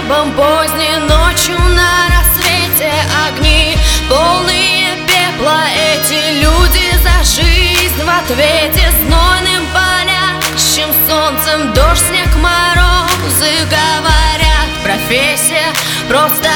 небом поздней ночью на рассвете огни, полные пепла эти люди за жизнь в ответе. Знойным палящим солнцем дождь, снег, морозы, говорят, профессия просто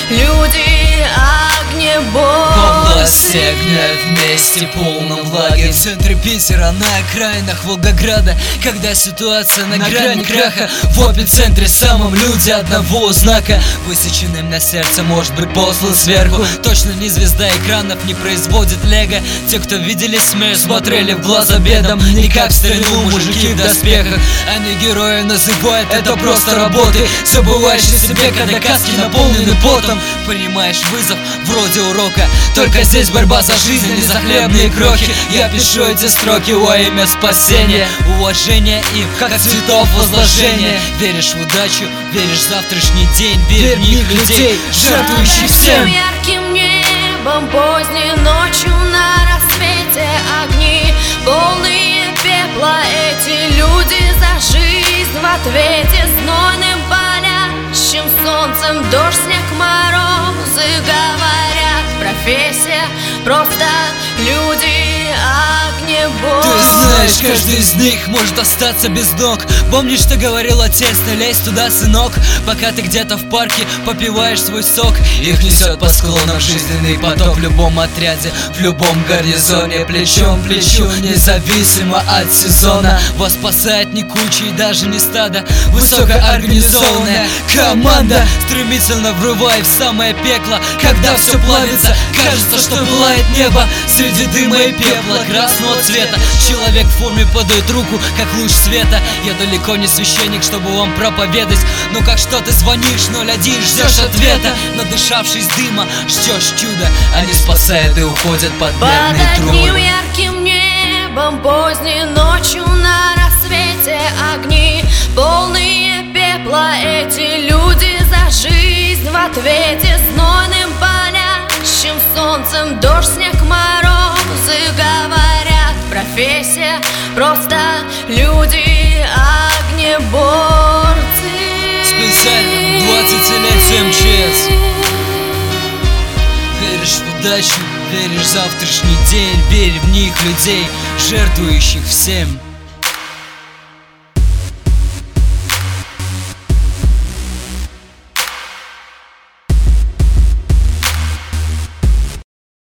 люди, огнеборцы. Во власти огня вместе полном лагере в центре Питера, на окраинах Волгограда, когда ситуация на грани краха, в эпицентре самом люди одного знака, высеченным на сердце, может быть, послан сверху. Точно не звезда экранов, не производит лего. Те, кто видели смерть, смотрели в глаза бедам, не как в старину мужики в доспехах. Они герои называют это просто работой, забывающие себе, когда каски наполнены потом. Понимаешь вызов вроде урока, только здесь борьба за жизнь, а не за хлебные крохи. Я пишу эти строки во имя спасения, уважения им, как цветов возложения. Веришь в удачу, веришь в завтрашний день, верь в них людей, жертвующих всем. Ярким небом поздней ночью на рассвете огни, полные пепла эти люди за жизнь в ответе. Знойным палящим солнцем дождь, снег, морозы, говорят, профессия просто люди, огнеборцы. Ты знаешь, каждый из них может остаться без ног. Помнишь, что говорил отец, не лезь туда, сынок, пока ты где-то в парке попиваешь свой сок. Их несет по склонам жизненный поток в любом отряде, в любом гарнизоне, плечом к плечу, независимо от сезона. Вас спасает не куча и даже не стадо, высокоорганизованная команда стремительно врывает в самое пекло. Когда все плавится, кажется, что пылает небо среди дыма и пепла красного цвета. Человек в форме подает руку, как луч света. Я далеко не священник, чтобы вам проповедать, но как что ты звонишь 01, ждешь ответа. Надышавшись дыма, ждешь чуда. Они спасают и уходят под верные Под трубы. одним ярким небом поздней ночью на рассвете огни, полные пепла эти люди за жизнь в ответе. Знойным палящим солнцем дождь, снег, морозы, говорят, профессия просто люди, огнеборцы. Специально 20-летие МЧС. Веришь в удачу, веришь в завтрашний день, верь в них людей, жертвующих всем.